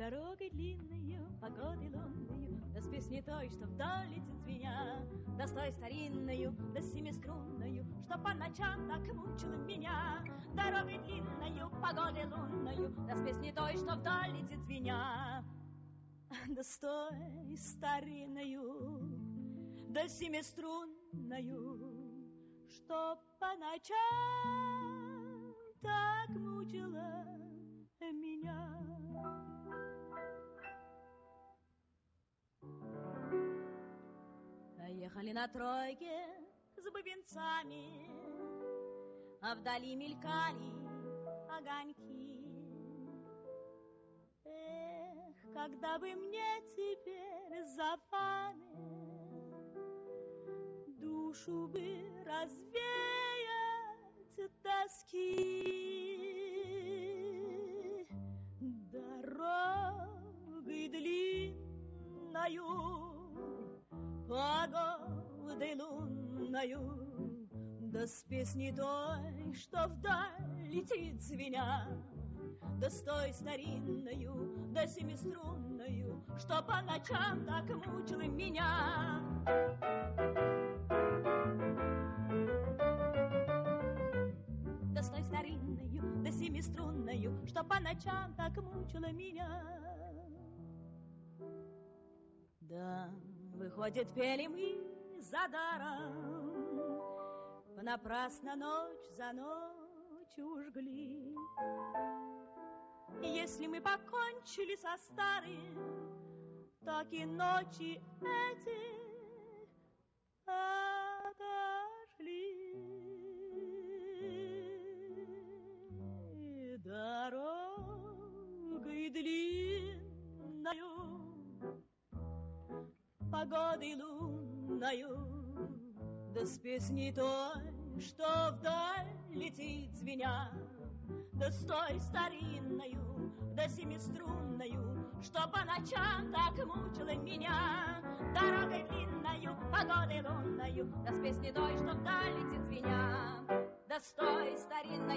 дорогой длинною, погодой лунною, да с песней той, что вдаль летит звеня, да с той старинною, да с семиструнною, что по ночам так мучила меня. Дорогой длинною, погодой лунною, да с песней той, что вдаль летит звеня, да с той старинною, да семиструнною, что по ночам так мучила меня. Ехали на тройке с бубенцами, а вдали мелькали огоньки. Эх, когда бы мне теперь за вами душу бы развеять тоски. Дорогой длинною, погодой лунною, да с песней той, что вдаль летит звеня, да с той старинною, да семиструнною, что по ночам так мучила меня. Да с той старинною, да семиструнною, что по ночам так мучила меня. Да, выходит, пели мы за даром, понапрасно ночь за ночью жгли. Если мы покончили со старым, так и ночи эти отошли. Дорогой длинною, погодой лунною, да с песней той, что вдаль летит звеня, да с той старинною, да семиструнною, что по ночам так мучила меня. Дорогой длинною, погодой лунною, да с песней той, что вдаль летит звеня, да с той старинною,